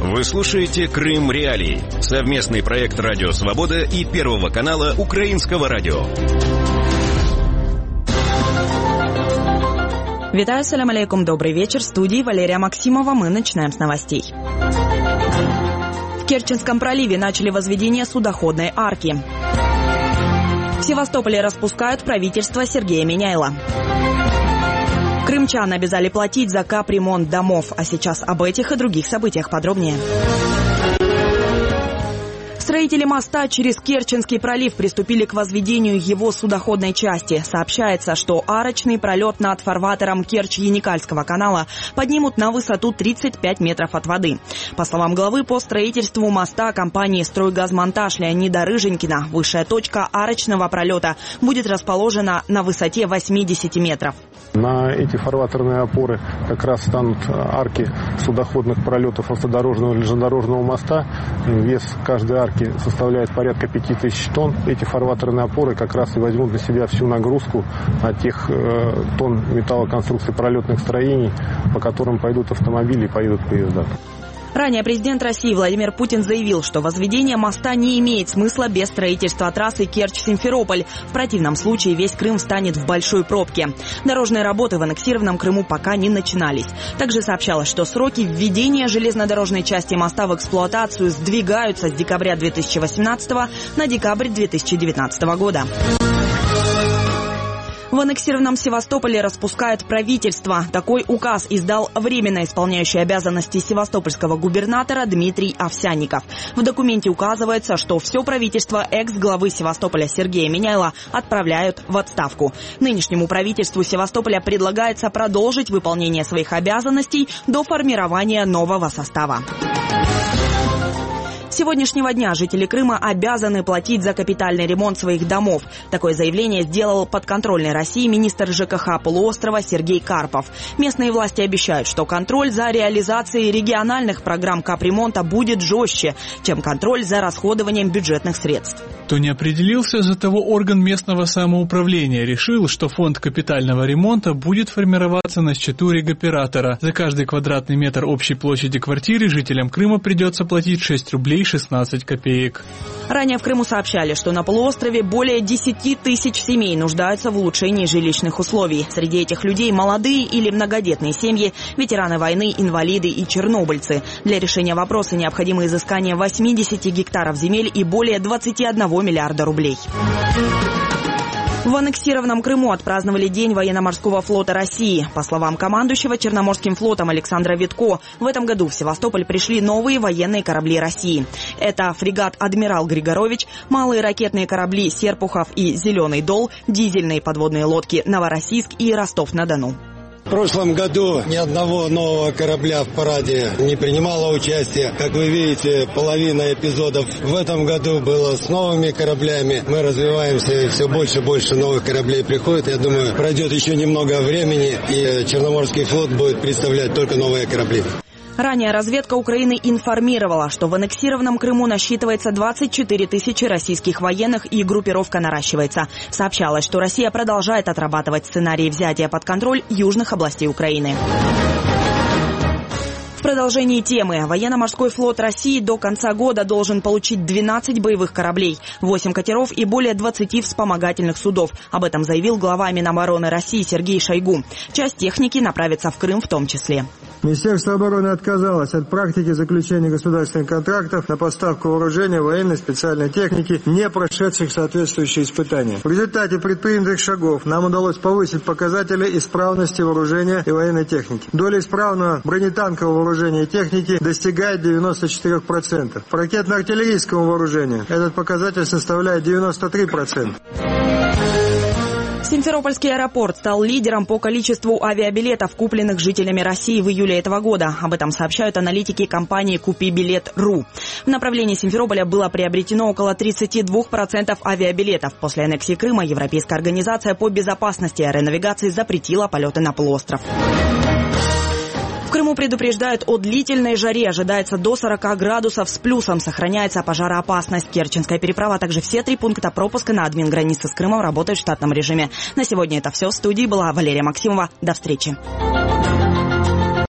Вы слушаете «Крым Реалии» — совместный проект «Радио Свобода» и Первого канала Украинского радио. Витаю, салям алейкум, добрый вечер. В студии Валерия Максимова. Мы начинаем с новостей. В Керченском проливе начали возведение судоходной арки. В Севастополе распускают правительство Сергея Миняйла. Крымчан обязали платить за капремонт домов. А сейчас об этих и других событиях подробнее. Строители моста через Керченский пролив приступили к возведению его судоходной части. Сообщается, что арочный пролет над фарватером Керчь-Яникальского канала поднимут на высоту 35 метров от воды. По словам главы по строительству моста компании «Стройгазмонтаж» Леонида Рыженькина, высшая точка арочного пролета будет расположена на высоте 80 метров. На эти фарватерные опоры как раз станут арки судоходных пролетов автодорожного или железнодорожного моста. Вес каждой арки составляет порядка 5000 тонн. Эти фарватерные опоры как раз и возьмут на себя всю нагрузку от тех тонн металлоконструкций пролетных строений, по которым пойдут автомобили и поедут поезда. Ранее президент России Владимир Путин заявил, что возведение моста не имеет смысла без строительства трассы Керчь-Симферополь. В противном случае весь Крым встанет в большой пробке. Дорожные работы в аннексированном Крыму пока не начинались. Также сообщалось, что сроки введения железнодорожной части моста в эксплуатацию сдвигаются с декабря 2018 на декабрь 2019 года. В аннексированном Севастополе распускают правительство. Такой указ издал временно исполняющий обязанности севастопольского губернатора Дмитрий Овсянников. В документе указывается, что все правительство экс-главы Севастополя Сергея Миняйла отправляют в отставку. Нынешнему правительству Севастополя предлагается продолжить выполнение своих обязанностей до формирования нового состава. С сегодняшнего дня жители Крыма обязаны платить за капитальный ремонт своих домов. Такое заявление сделал подконтрольный России министр ЖКХ полуострова Сергей Карпов. Местные власти обещают, что контроль за реализацией региональных программ капремонта будет жестче, чем контроль за расходованием бюджетных средств. Кто не определился, за того орган местного самоуправления решил, что фонд капитального ремонта будет формироваться на счету регоператора. За каждый квадратный метр общей площади квартиры жителям Крыма придется платить 6 рублей 16 копеек. Ранее в Крыму сообщали, что на полуострове более 10 тысяч семей нуждаются в улучшении жилищных условий. Среди этих людей молодые или многодетные семьи, ветераны войны, инвалиды и чернобыльцы. Для решения вопроса необходимо изыскание 80 гектаров земель и более 21 миллиарда рублей. В аннексированном Крыму отпраздновали День военно-морского флота России. По словам командующего Черноморским флотом Александра Витко, в этом году в Севастополь пришли новые военные корабли России. Это фрегат «Адмирал Григорович», малые ракетные корабли «Серпухов» и «Зеленый Дол», дизельные подводные лодки «Новороссийск» и «Ростов-на-Дону». В прошлом году ни одного нового корабля в параде не принимало участия. Как вы видите, половина эпизодов в этом году было с новыми кораблями. Мы развиваемся, и все больше и больше новых кораблей приходит. Я думаю, пройдет еще немного времени, и Черноморский флот будет представлять только новые корабли. Ранее разведка Украины информировала, что в аннексированном Крыму насчитывается 24 тысячи российских военных и группировка наращивается. Сообщалось, что Россия продолжает отрабатывать сценарий взятия под контроль южных областей Украины. В продолжении темы. Военно-морской флот России до конца года должен получить 12 боевых кораблей, 8 катеров и более 20 вспомогательных судов. Об этом заявил глава Минобороны России Сергей Шойгу. Часть техники направится в Крым в том числе. Министерство обороны отказалось от практики заключения государственных контрактов на поставку вооружения, военной специальной техники, не прошедших соответствующие испытания. В результате предпринятых шагов нам удалось повысить показатели исправности вооружения и военной техники. Доля исправного бронетанкового вооружения и техники достигает 94%. По ракетно-артиллерийскому вооружению этот показатель составляет 93%. Симферопольский аэропорт стал лидером по количеству авиабилетов, купленных жителями России в июле этого года. Об этом сообщают аналитики компании «Купи-билет.ру». В направлении Симферополя было приобретено около 32% авиабилетов. После аннексии Крыма Европейская организация по безопасности аэронавигации запретила полеты на полуостров. В Крыму предупреждают о длительной жаре. Ожидается до 40 градусов с плюсом. Сохраняется пожароопасность. Керченская переправа, а также все 3 пункта пропуска на админгранице с Крымом работают в штатном режиме. На сегодня это все. В студии была Валерия Максимова. До встречи.